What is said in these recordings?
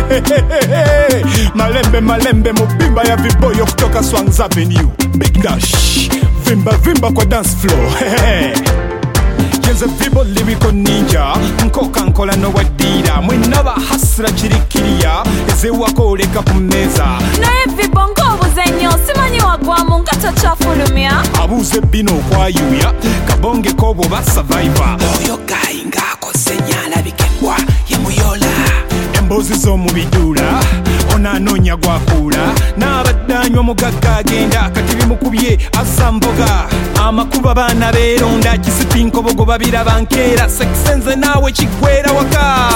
Malembe malembe mubimba ya viboyo kutoka Swangz Avenue. Big Dash vimba vimba kwa dance floor. Yenze vibo lyrical ninja nkoka nkola no wadira mwenaba hasra chirikiria eze wakoleka kumeza naye vibongo obuzenyo simanyi wagwamu ngatachafulumya abuze bino kwayuya kabonge kobo ba survivor oyo gayi ngakoze nyalabikebwa yemuyola embozi z'omubidula onanonya gwakula n'abaddanywa mugagga agenda kati bimukubye azamboga amakuba baana beeronda kisipinkobogo babiraba nkeera sekisenze naawe kiggwera waka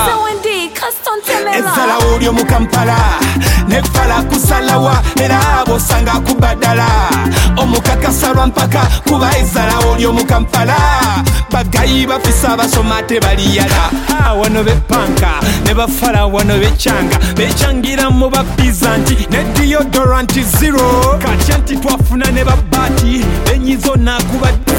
ezzalawo lyo mu Kampala nefala kusalawa era abo osanga kubaddala omukakasa lwa mpaka kuba ezzalawo lyo mu Kampala bagayi bafisa abasoma tebaliyala wano bepanka ne bafala wano becyanga becyangira mu bapiza nti ne deodorant zero katya nti twafuna ne babati enyizo nakubadde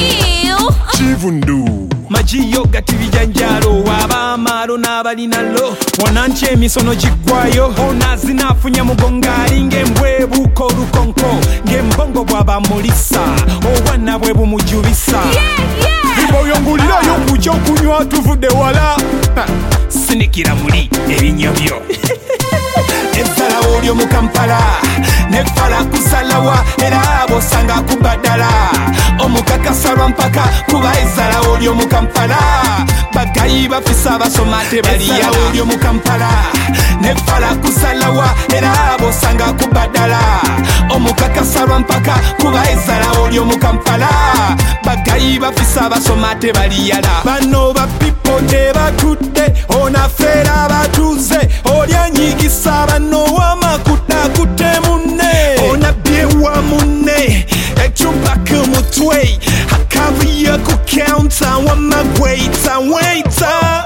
kivundu majiyo gati bijanjalo abamalo n'abalinalo wananchi emisono gigwayo onazinafunya mugongali ng'embwebuko olukonko ng'embongo bw'abamulisa obwana bwe bumujubisa biboyongulirayo kukya okunywa tuvudde wala sinikira muli erinnya byo ezzalawo lyo mu Kampala nefala kusalawa era abo osanga kubaddala omukakasa lwa mpaka kuba ezzalawo lyo mu Kampala bagayi bafisa abasoma tebaliyalawo lyo mu Kampala nefala kusalawa era abo osanga kubaddala omukakasa lwa mpaka kuba ezzalawo lyo mu Kampala bagayi bafisa abasoma tebaliyala bano ba pipo tebatudde onafeera abatuze olyanyigisa bano wamakutakute munne onabyewa munne ekyumba kumutwe akabuye ku counter wamagweita waita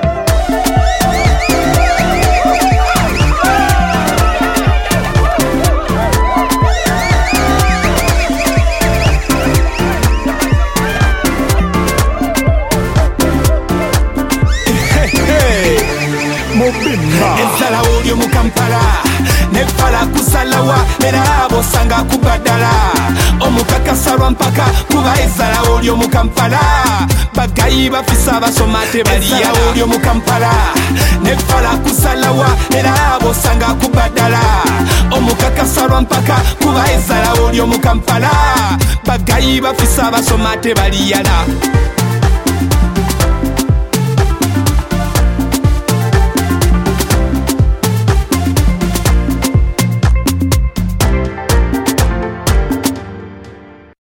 ezzalawo lyo mu Kampala nefala kusalawa era abo osanga kubaddala omukakasa lwa mpaka kuba ezzalawo lyo mu Kampala bagayi bafisa abasoma tebaliyalawo lyo mu Kampala nefala kusalawa era abo osanga kubaddala omukakasa lwa mpaka kuba ezzalawo lyo mu Kampala bagayi bafisa abasoma tebaliyala